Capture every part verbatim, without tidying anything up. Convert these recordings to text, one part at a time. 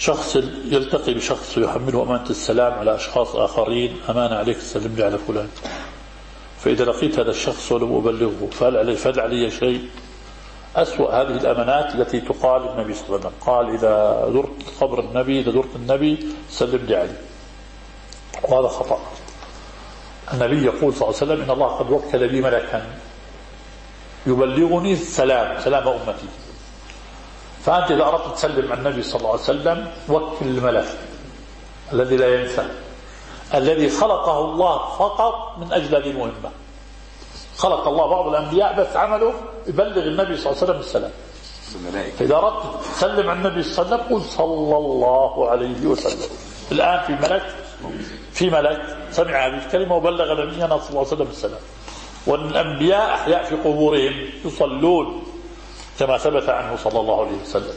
شخص يلتقي بشخص ويحمله أمانة السلام على أشخاص آخرين، أمانة عليك تسلم لي على فلان، فإذا لقيت هذا الشخص ولم أبلغه فهل علي, فهل علي شيء؟ أسوأ هذه الأمانات التي تقال النبي صلى الله عليه وسلم قال إذا زرت قبر النبي إذا زرت النبي سلم لي عليه، وهذا خطأ. النبي يقول صلى الله عليه وسلم إن الله قد وكل بي ملكا يبلغني السلام سلام أمتي، فأنت إذا أردت تسلم على النبي صلى الله عليه وسلم وكل الملك الذي لا ينسى، الذي خلقه الله فقط من أجل هذه المهمة. خلق الله بعض الأنبياء بس عمله يبلغ النبي صلى الله عليه وسلم السلام. فإذا أردت تسلم على النبي صلى الله عليه وسلم قل صلى الله عليه وسلم. الآن في ملك في ملك سمع هذه الكلمة وبلغ نبينا صلى الله عليه وسلم السلام، والأنبياء أحياء في قبورهم يصلون كما ثبت عنه صلى الله عليه وسلم.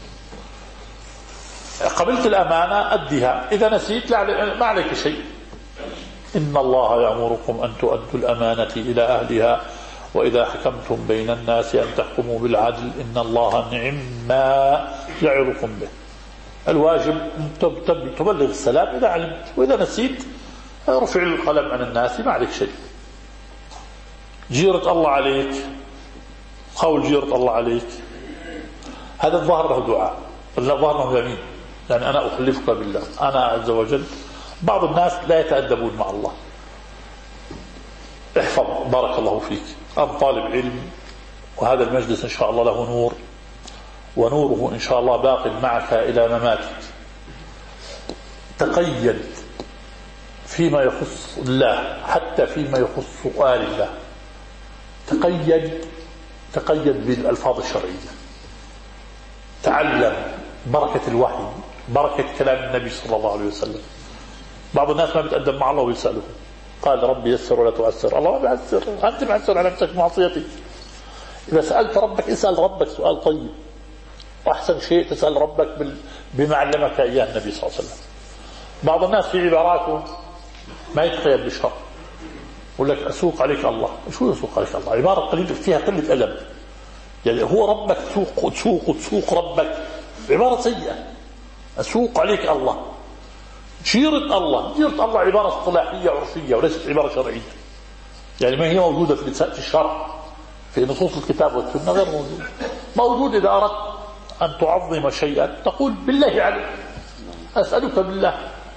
قبلت الأمانة أدها، إذا نسيت ما عليك شيء. إن الله يأمركم أن تؤدوا الأمانة إلى أهلها وإذا حكمتم بين الناس أن تحكموا بالعدل إن الله نعم ما يعظكم به. الواجب تبلغ السلام إذا علمت، وإذا نسيت رفع القلم عن الناس ما عليك شيء. جيرة الله عليك، قول جيرة الله عليك هذا الظاهر له دعاء، الظاهر له يمين، يعني أنا أحلفك بالله أنا عز وجل. بعض الناس لا يتأدبون مع الله. احفظ بارك الله فيك، أنت طالب علم وهذا المجلس إن شاء الله له نور، ونوره إن شاء الله باق معك إلى مماتك. تقيد فيما يخص الله حتى فيما يخص سؤال الله، تقيد تقيد بالألفاظ الشرعية. تعلم بركة الوحي، بركة كلام النبي صلى الله عليه وسلم. بعض الناس ما بيتأدب مع الله ويسأله، قال ربي يسر ولا تعسر. الله ما بيعسر، أنت معسر على نفسك معصيتي. إذا سألت ربك اسأل ربك سؤال طيب، وأحسن شيء تسأل ربك بما علمك إياه النبي صلى الله عليه وسلم. بعض الناس في عباراته ما يتقيد بالشرع، يقول لك أسوق عليك الله. شو يسوق عليك الله؟ عبارة قليلة فيها قلة أدب، يعني هو ربك تسوق وتسوق وتسوق ربك، عبارة سيئة. أسوق عليك الله، جيرة الله، جيرة الله عبارة اصطلاحية عرفية وليست عبارة شرعية، يعني ما هي موجودة في في الشرع في نصوص الكتاب والسنة، غير موجودة. موجود إذا أردت أن تعظم شيئا تقول بالله عليك، أسألك بالله.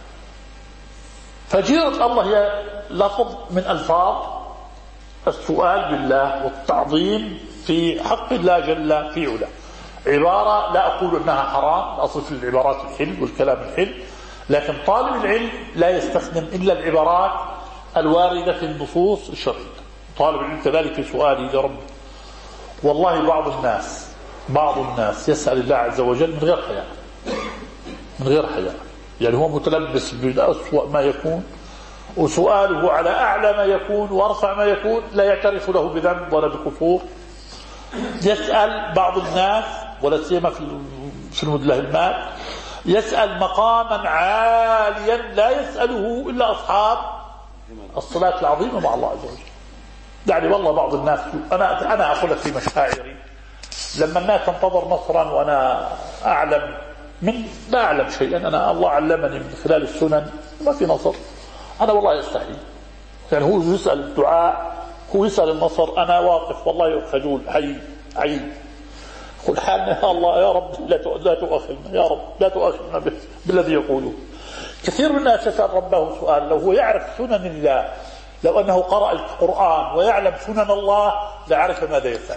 فجيرة الله هي لفظ من ألفاظ السؤال بالله والتعظيم في حق الله جل في علاه. عبارة لا أقول أنها حرام، أصل في العبارات الحل والكلام الحل، لكن طالب العلم لا يستخدم إلا العبارات الواردة في النصوص الشرعية. طالب العلم كذلك في سؤالي لرب. والله بعض الناس بعض الناس يسأل الله عز وجل من غير حياء، من غير حياء، يعني هو متلبس بأسوأ ما يكون، وسؤاله على أعلى ما يكون وأرفع ما يكون، لا يعترف له بذنب ولا بقصور. يسأل بعض الناس ولا سيما في المدلهمات، يسأل مقاما عاليا لا يسأله إلا أصحاب الصلاة العظيمة مع الله عز وجل. يعني والله بعض الناس، أنا أنا أقول في مشاعري لما الناس تنتظر نصرا وأنا أعلم من لا أعلم شيئا، أنا الله علمني من خلال السنن ما في نصر، أنا والله يستحي. يعني هو يسأل الدعاء، هو يسأل النصر، أنا واقف والله خجول حي عيد، قل حالنا يا الله يا رب لا تؤاخذنا، يا رب لا تؤاخذنا بالذي يقوله. كثير من الناس يسأل ربه سؤال، لو هو يعرف سنن الله، لو أنه قرأ القرآن ويعلم سنن الله لعرف ماذا يسأل،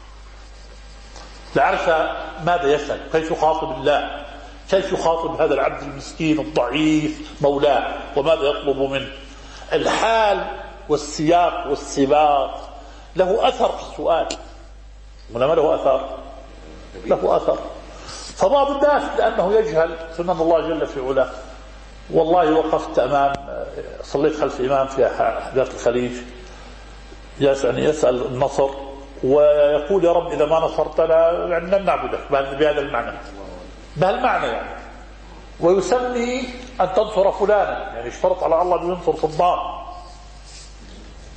لعرف ماذا يسأل، كيف يخاطب الله، كيف يخاطب هذا العبد المسكين الضعيف مولاه وماذا يطلب منه. الحال والسياق والسباق له أثر في السؤال، ولا ما له أثر؟ له أثر. فبعض الناس لأنه يجهل سنن الله جل في علاه. والله وقفت أمام، صليت خلف إمام في أحداث الخليج يسأل, يسأل النصر ويقول يا رب إذا ما نصرتنا يعني لن نعبدك بهذا المعنى، بهالمعنى يعني، ويسمي أن تنصر فلانا، يعني اشترط على الله أن ينصر صدام.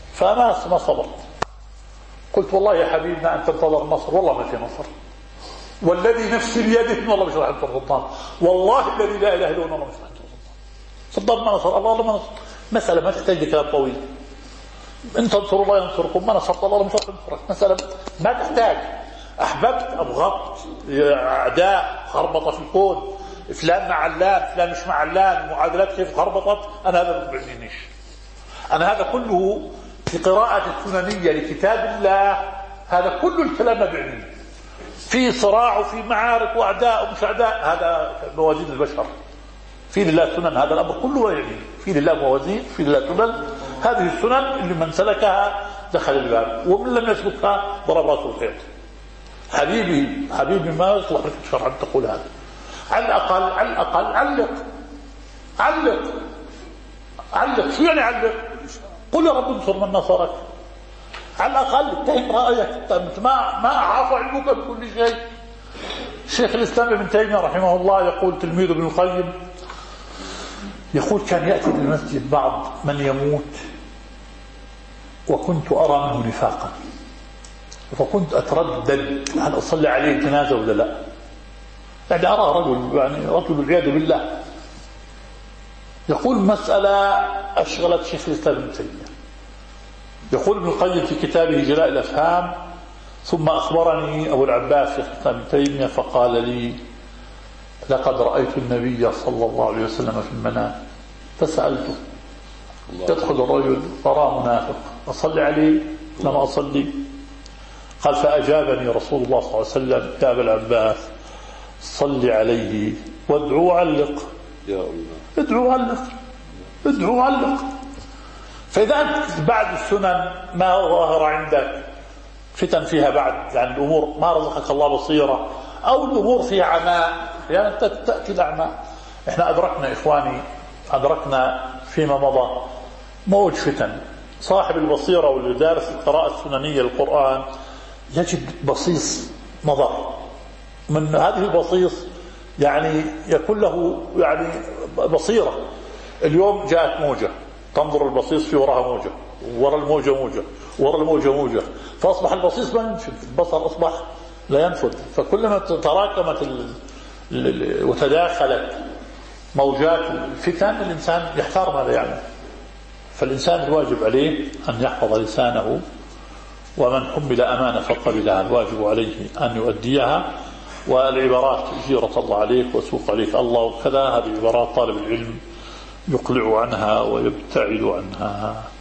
فما ما صبرت، قلت والله يا حبيبنا أن تنتظر النصر، والله ما في نصر. والذي نفسي بيده والله مش راح ينصر صدام، والله الذي لا اله الا هو والله مش راح ينصر صدام. صدام ما نصر الله، ما نصر. مسألة ما تحتاج لكلام طويل. ان تنصروا الله ينصركم، ما نصرت الله مش راح ينصرك. مسألة ما تحتاج احببت ابغضت، اعداء، خربطه في الكون، فلان مع علان فلان مش مع علان، المعادلات كيف خربطت، انا هذا ما بيعنينيش. انا هذا كله في قراءة السننية لكتاب الله، هذا كل الكلام ما بيعنيني. في صراع وفي معارك واعداء ومش اعداء، هذا موازين البشر. في لله سنن، هذا الامر كله ما يعنيني. في لله موازين، في لله سنن، هذه السنن اللي من سلكها دخل الباب، ومن لم يسلكها ضرب راسه الحيط. حبيبي حبيبي ما يصلح لك الشرع ان تقول هذا. على الاقل على الاقل علق علق علق. شو يعني علق؟ قل يا رب انصر من نصرك. على الاقل اتهم رايك، انت ما ما اعاف علمك بكل شيء. شيخ الاسلام ابن تيميه رحمه الله يقول تلميذ ابن القيم، يقول كان ياتي للمسجد بعض من يموت وكنت ارى منه نفاقا، فكنت اتردد هل اصلي عليه الجنازه ولا لا. يعني ارى رجل يعني رجل والعياذ بالله. يقول مساله اشغلت شيخ الاسلام ابن تيميه. يقول ابن القيم في كتابه جلاء الافهام: ثم اخبرني ابو العباس شيخ الاسلام ابن تيميه فقال لي: لقد رايت النبي صلى الله عليه وسلم في المنام فسالته: يدخل الرجل ترى منافق اصلي عليه؟ لم اصلي. قال: فاجابني رسول الله صلى الله عليه وسلم: يا ابا العباس صل عليه وادعو علق. يا الله، ادعو علق ادعو علق. فإذا أنت بعد السنن ما ظاهر عندك فتن فيها بعد، يعني الأمور ما رزقك الله بصيرة، أو الأمور فيها عماء، يعني أنت تأتي الأعماء. إحنا أدركنا إخواني، أدركنا فيما مضى موج فتن. صاحب البصيرة واللي دارس القراءة السننية للقرآن يجد بصيص نظر من هذه البصيص، يعني يكون له يعني بصيرة. اليوم جاءت موجة، تنظر البصيص في وراها موجة، وراء الموجة موجة، وراء الموجة موجة، فأصبح البصيص ما ينفذ، البصر أصبح لا ينفذ. فكلما تراكمت ال... ال... وتداخلت موجات الفتن الإنسان يحتار ماذا يعمل. فالإنسان الواجب عليه أن يحفظ لسانه، ومن حمل أمانة فقبلها الواجب عليه أن يؤديها. والعبارات جيرة الله عليك وسوق عليك الله وكذا، هذه عبارات طالب العلم يقلع عنها ويبتعد عنها.